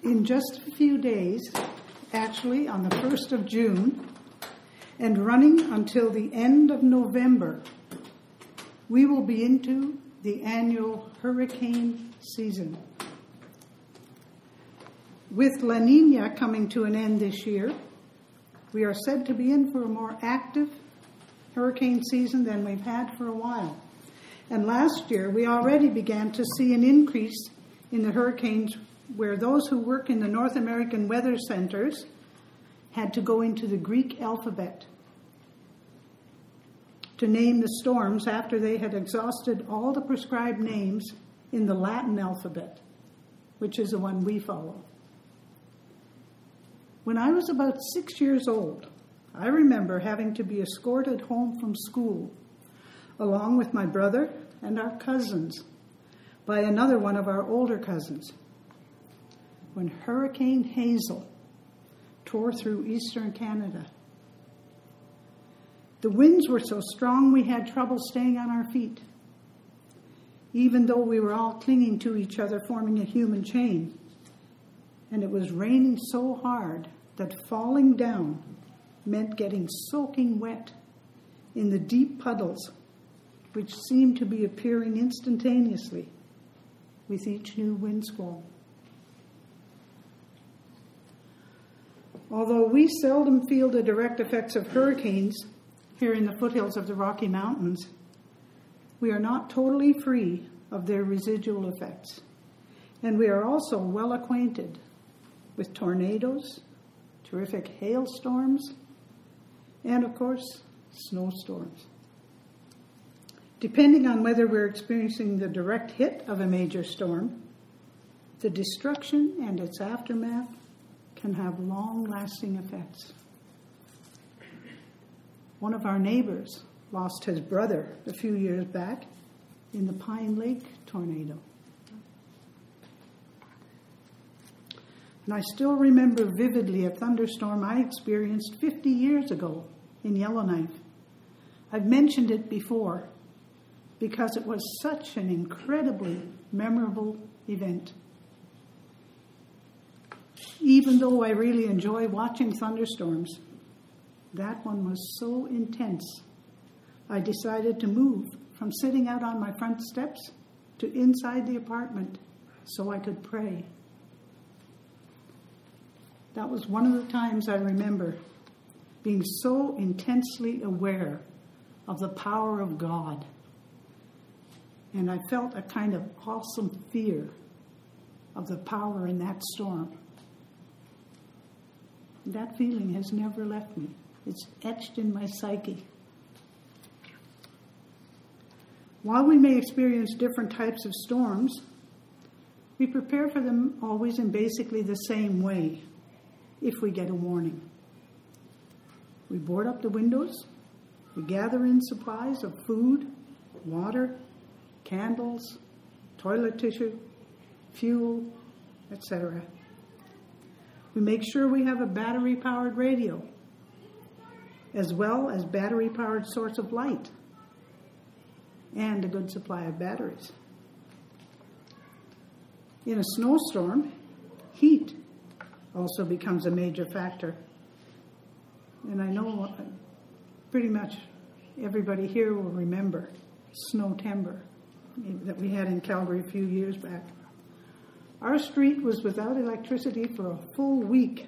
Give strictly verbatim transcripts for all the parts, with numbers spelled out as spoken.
in just a few days, actually on the first of June, and running until the end of November, we will be into the annual hurricane season. With La Niña coming to an end this year, we are said to be in for a more active hurricane season than we've had for a while. And last year, we already began to see an increase in the hurricanes where those who work in the North American weather centers had to go into the Greek alphabet to name the storms after they had exhausted all the prescribed names in the Latin alphabet, which is the one we follow. When I was about six years old, I remember having to be escorted home from school, along with my brother and our cousins, by another one of our older cousins, when Hurricane Hazel tore through eastern Canada. The winds were so strong we had trouble staying on our feet, even though we were all clinging to each other, forming a human chain. And it was raining so hard that falling down meant getting soaking wet in the deep puddles, which seemed to be appearing instantaneously with each new wind squall. Although we seldom feel the direct effects of hurricanes here in the foothills of the Rocky Mountains, we are not totally free of their residual effects. And we are also well acquainted with tornadoes, terrific hailstorms, and of course, snowstorms. Depending on whether we're experiencing the direct hit of a major storm, the destruction and its aftermath can have long-lasting effects. One of our neighbors lost his brother a few years back in the Pine Lake tornado. And I still remember vividly a thunderstorm I experienced fifty years ago in Yellowknife. I've mentioned it before because it was such an incredibly memorable event. Even though I really enjoy watching thunderstorms, that one was so intense, I decided to move from sitting out on my front steps to inside the apartment so I could pray. That was one of the times I remember being so intensely aware of the power of God. And I felt a kind of awesome fear of the power in that storm. That feeling has never left me. It's etched in my psyche. While we may experience different types of storms, we prepare for them always in basically the same way if we get a warning. We board up the windows, we gather in supplies of food, water, candles, toilet tissue, fuel, et cetera. We make sure we have a battery-powered radio, as well as battery-powered source of light, and a good supply of batteries. In a snowstorm, heat also becomes a major factor. And I know pretty much everybody here will remember Snowtember that we had in Calgary a few years back. Our street was without electricity for a full week.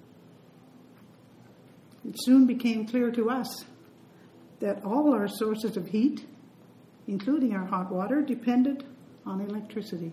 It soon became clear to us that all our sources of heat, including our hot water, depended on electricity.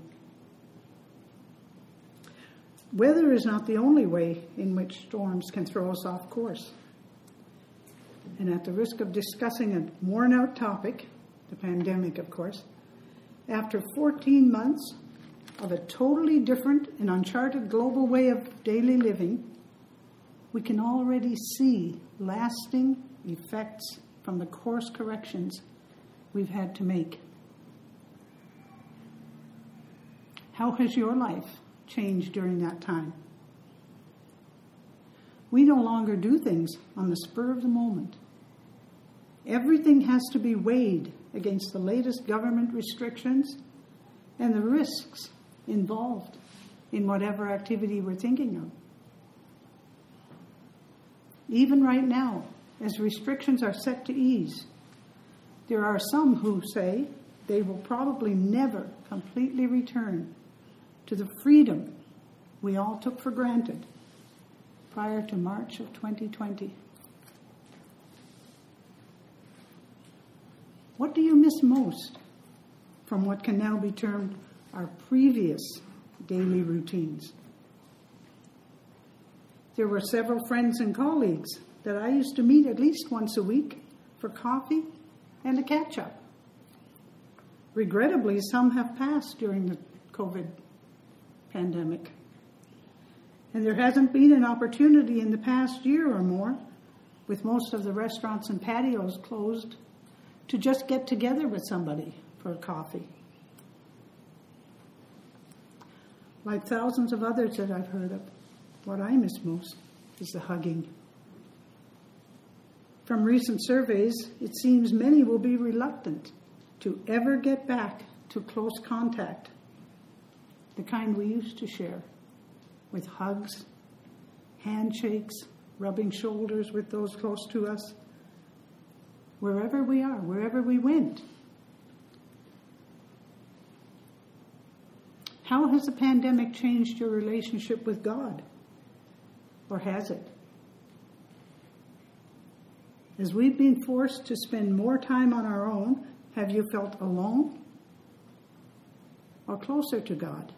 Weather is not the only way in which storms can throw us off course. And at the risk of discussing a worn-out topic, the pandemic, of course, after fourteen months of a totally different and uncharted global way of daily living, we can already see lasting effects from the course corrections we've had to make. How has your life changed during that time? We no longer do things on the spur of the moment. Everything has to be weighed against the latest government restrictions and the risks involved in whatever activity we're thinking of. Even right now, as restrictions are set to ease, there are some who say they will probably never completely return to the freedom we all took for granted prior to March of twenty twenty. What do you miss most from what can now be termed our previous daily routines? There were several friends and colleagues that I used to meet at least once a week for coffee and a catch-up. Regrettably, some have passed during the COVID pandemic. And there hasn't been an opportunity in the past year or more, with most of the restaurants and patios closed, to just get together with somebody for a coffee. Like thousands of others that I've heard of, what I miss most is the hugging. From recent surveys, it seems many will be reluctant to ever get back to close contact, the kind we used to share, with hugs, handshakes, rubbing shoulders with those close to us, wherever we are, wherever we went. How has the pandemic changed your relationship with God? Or has it? As we've been forced to spend more time on our own, have you felt alone or closer to God?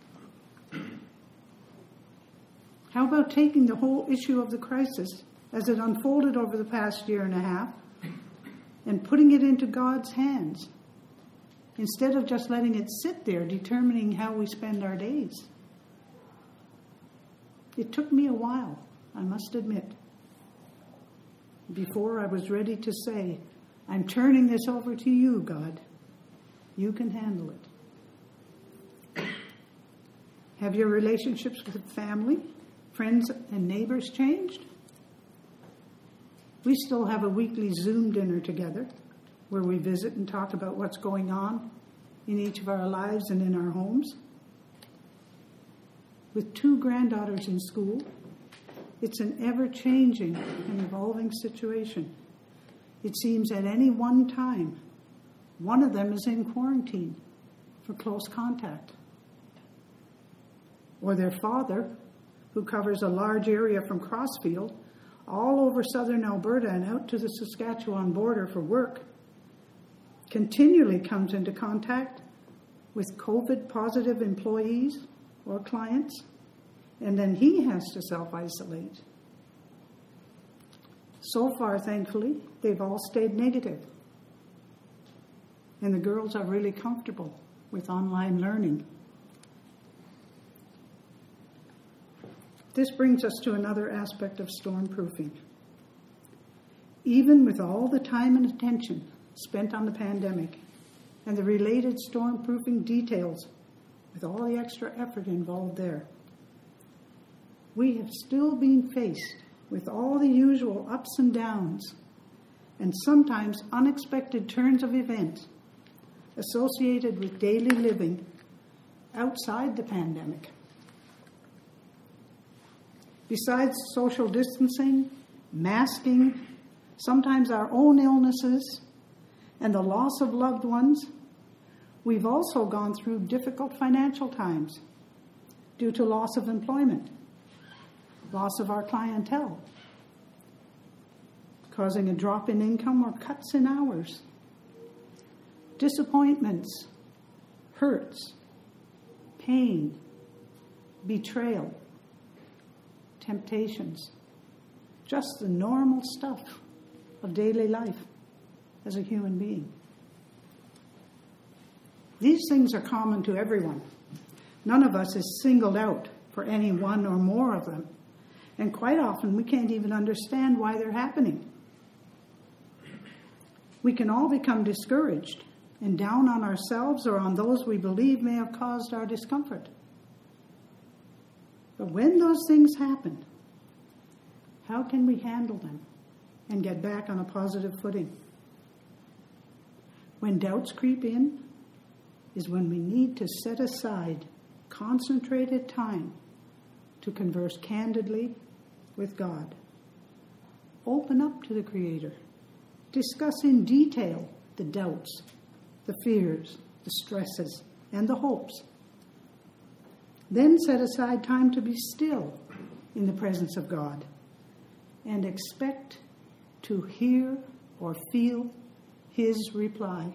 How about taking the whole issue of the crisis as it unfolded over the past year and a half and putting it into God's hands instead of just letting it sit there determining how we spend our days? It took me a while, I must admit, before I was ready to say, I'm turning this over to you, God. You can handle it. Have your relationships with family, friends, and neighbors changed? We still have a weekly Zoom dinner together where we visit and talk about what's going on in each of our lives and in our homes. With two granddaughters in school, it's an ever-changing and evolving situation. It seems at any one time, one of them is in quarantine for close contact. Or their father, who covers a large area from Crossfield, all over southern Alberta and out to the Saskatchewan border for work, continually comes into contact with COVID-positive employees or clients, and then he has to self-isolate. So far, thankfully, they've all stayed negative. And the girls are really comfortable with online learning. This brings us to another aspect of stormproofing. Even with all the time and attention spent on the pandemic and the related stormproofing details, with all the extra effort involved there, we have still been faced with all the usual ups and downs and sometimes unexpected turns of events associated with daily living outside the pandemic. Besides social distancing, masking, sometimes our own illnesses, and the loss of loved ones, we've also gone through difficult financial times due to loss of employment, loss of our clientele, causing a drop in income or cuts in hours, disappointments, hurts, pain, betrayal, temptations, just the normal stuff of daily life as a human being. These things are common to everyone. None of us is singled out for any one or more of them. And quite often we can't even understand why they're happening. We can all become discouraged and down on ourselves or on those we believe may have caused our discomfort. But when those things happen, how can we handle them and get back on a positive footing? When doubts creep in is when we need to set aside concentrated time to converse candidly with God. Open up to the Creator. Discuss in detail the doubts, the fears, the stresses, and the hopes. Then set aside time to be still in the presence of God and expect to hear or feel His reply.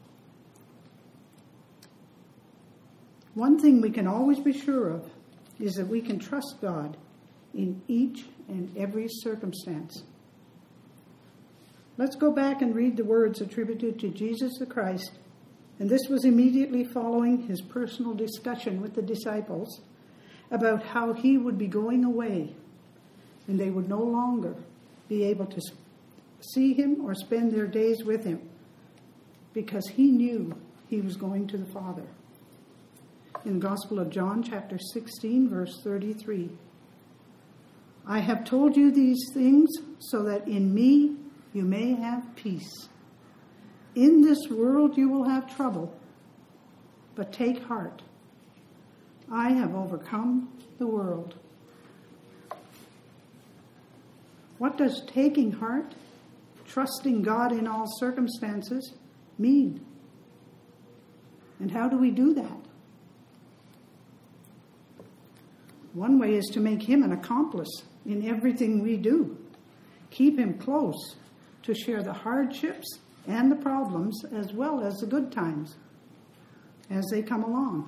One thing we can always be sure of is that we can trust God in each and every circumstance. Let's go back and read the words attributed to Jesus the Christ, and this was immediately following his personal discussion with the disciples about how he would be going away, and they would no longer be able to see him or spend their days with him, because he knew he was going to the Father. In the Gospel of John, chapter sixteen, verse thirty-three, I have told you these things so that in me you may have peace. In this world you will have trouble, but take heart. I have overcome the world. What does taking heart, trusting God in all circumstances, mean? And how do we do that? One way is to make him an accomplice in everything we do. Keep him close to share the hardships and the problems as well as the good times as they come along.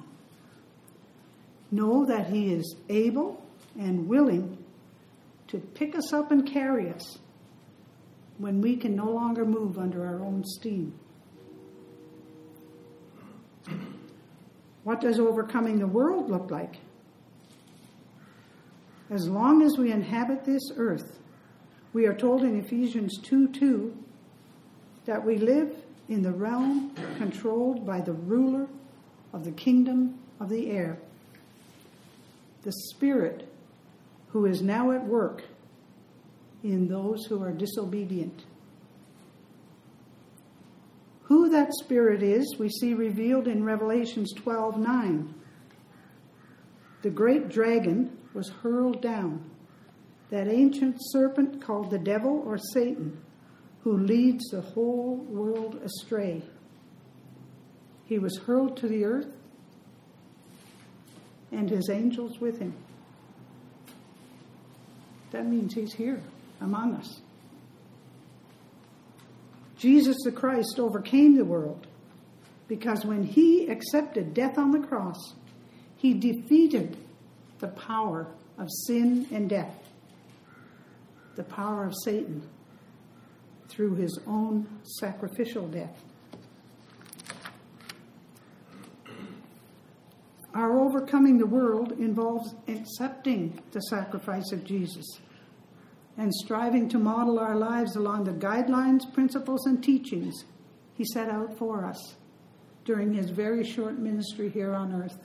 Know that he is able and willing to pick us up and carry us when we can no longer move under our own steam. What does overcoming the world look like? As long as we inhabit this earth, we are told in Ephesians two two that we live in the realm controlled by the ruler of the kingdom of the air, the Spirit who is now at work in those who are disobedient. Who that Spirit is, we see revealed in Revelations twelve nine. The great dragon was hurled down, that ancient serpent called the devil or Satan, who leads the whole world astray. He was hurled to the earth, and his angels with him. That means he's here among us. Jesus the Christ overcame the world because when he accepted death on the cross, he defeated the power of sin and death, the power of Satan, through his own sacrificial death. Our overcoming the world involves accepting the sacrifice of Jesus and striving to model our lives along the guidelines, principles, and teachings he set out for us during his very short ministry here on earth.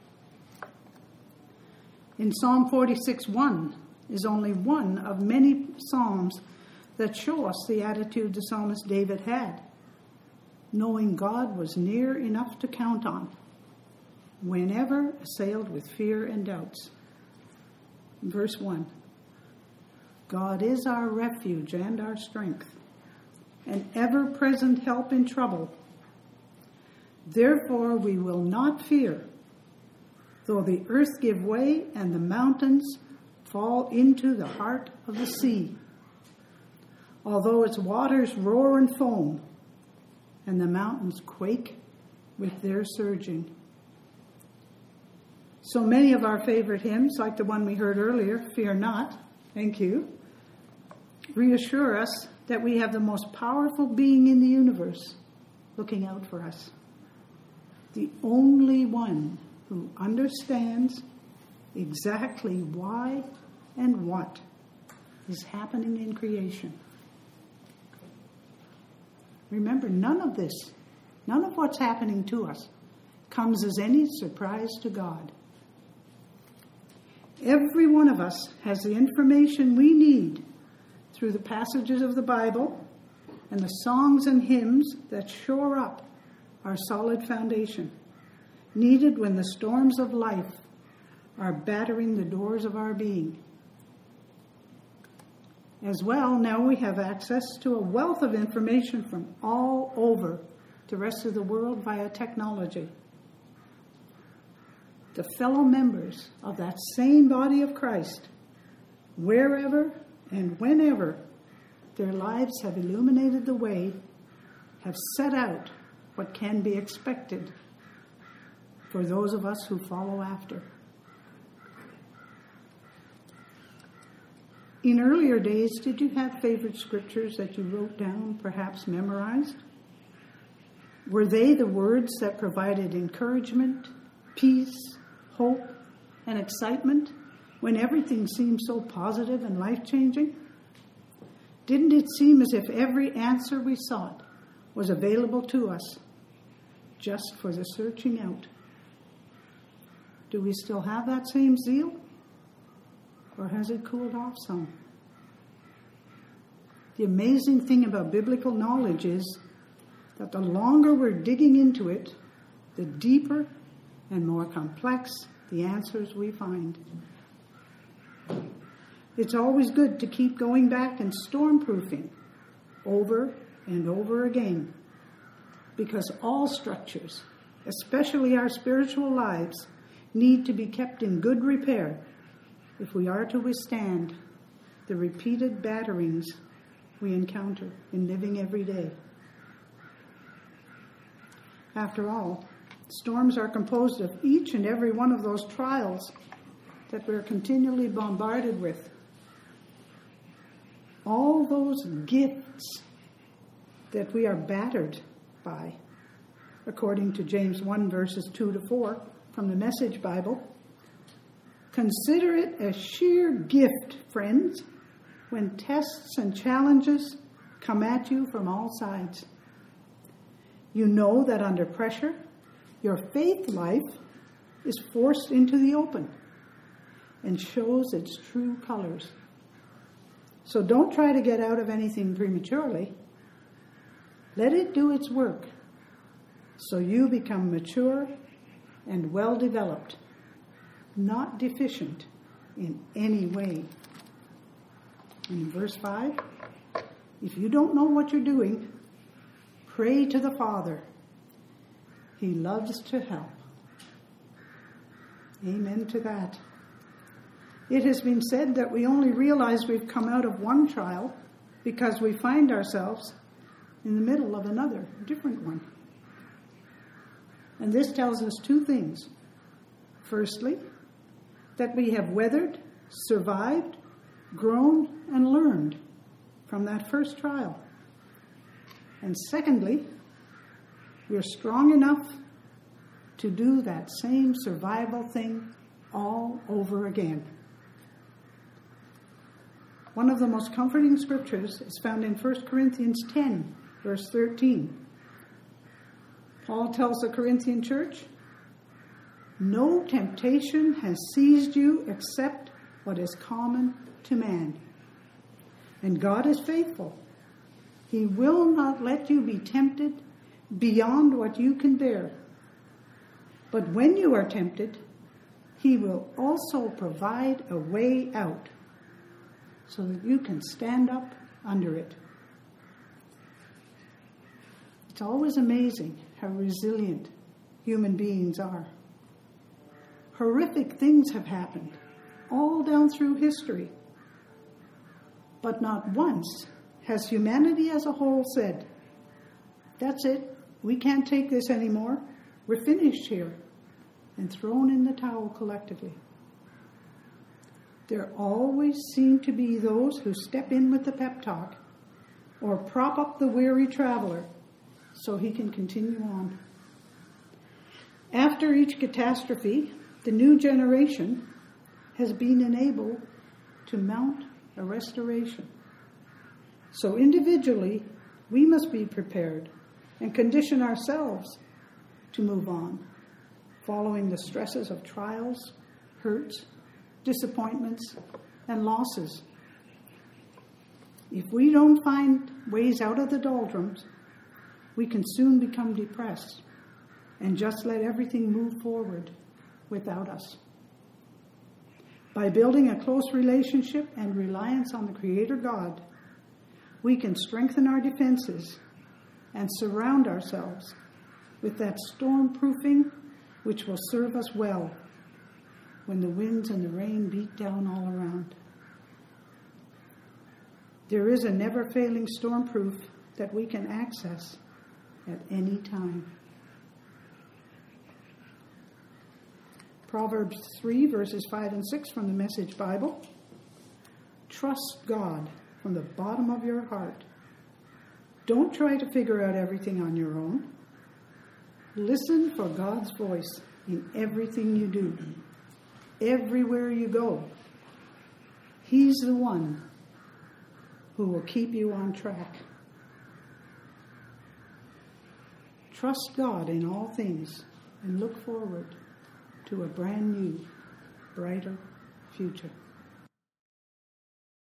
In Psalm forty-six one is only one of many psalms that show us the attitude the psalmist David had, knowing God was near enough to count on whenever assailed with fear and doubts. Verse one, God is our refuge and our strength, an ever-present help in trouble. Therefore we will not fear, though the earth give way and the mountains fall into the heart of the sea, although its waters roar and foam, and the mountains quake with their surging. So many of our favorite hymns, like the one we heard earlier, Fear Not, thank you, reassure us that we have the most powerful being in the universe looking out for us. The only one who understands exactly why and what is happening in creation. Remember, none of this, none of what's happening to us comes as any surprise to God. Every one of us has the information we need through the passages of the Bible and the songs and hymns that shore up our solid foundation needed when the storms of life are battering the doors of our being. As well, now we have access to a wealth of information from all over the rest of the world via technology. The fellow members of that same body of Christ, wherever and whenever their lives have illuminated the way, have set out what can be expected for those of us who follow after. In earlier days, did you have favorite scriptures that you wrote down, perhaps memorized? Were they the words that provided encouragement, peace, hope, and excitement when everything seemed so positive and life-changing? Didn't it seem as if every answer we sought was available to us just for the searching out? Do we still have that same zeal? Or has it cooled off some? The amazing thing about biblical knowledge is that the longer we're digging into it, the deeper and more complex the answers we find. It's always good to keep going back and stormproofing over and over again, because all structures, especially our spiritual lives, need to be kept in good repair if we are to withstand the repeated batterings we encounter in living every day. After all, storms are composed of each and every one of those trials that we're continually bombarded with. All those gifts that we are battered by, according to James one, verses two to four from the Message Bible. Consider it a sheer gift, friends, when tests and challenges come at you from all sides. You know that under pressure, your faith life is forced into the open and shows its true colors. So don't try to get out of anything prematurely. Let it do its work so you become mature and well-developed, not deficient in any way. In verse five, if you don't know what you're doing, pray to the Father. He loves to help. Amen to that. It has been said that we only realize we've come out of one trial because we find ourselves in the middle of another, different one. And this tells us two things. Firstly, that we have weathered, survived, grown, and learned from that first trial. And secondly, we're strong enough to do that same survival thing all over again. One of the most comforting scriptures is found in First Corinthians ten, verse thirteen. Paul tells the Corinthian church, "No temptation has seized you except what is common to man. And God is faithful. He will not let you be tempted beyond what you can bear. But when you are tempted, He will also provide a way out so that you can stand up under it." It's always amazing how resilient human beings are. Horrific things have happened all down through history. But not once has humanity as a whole said, "That's it, we can't take this anymore, we're finished here," and thrown in the towel collectively. There always seem to be those who step in with the pep talk or prop up the weary traveler so he can continue on. After each catastrophe, the new generation has been enabled to mount a restoration. So individually, we must be prepared and condition ourselves to move on, following the stresses of trials, hurts, disappointments, and losses. If we don't find ways out of the doldrums, we can soon become depressed and just let everything move forward without us. By building a close relationship and reliance on the Creator God, we can strengthen our defenses and surround ourselves with that storm-proofing which will serve us well when the winds and the rain beat down all around. There is a never-failing storm-proof that we can access at any time. Proverbs three, verses five and six from the Message Bible. Trust God from the bottom of your heart. Don't try to figure out everything on your own. Listen for God's voice in everything you do, everywhere you go. He's the one who will keep you on track. Trust God in all things and look forward to a brand new, brighter future.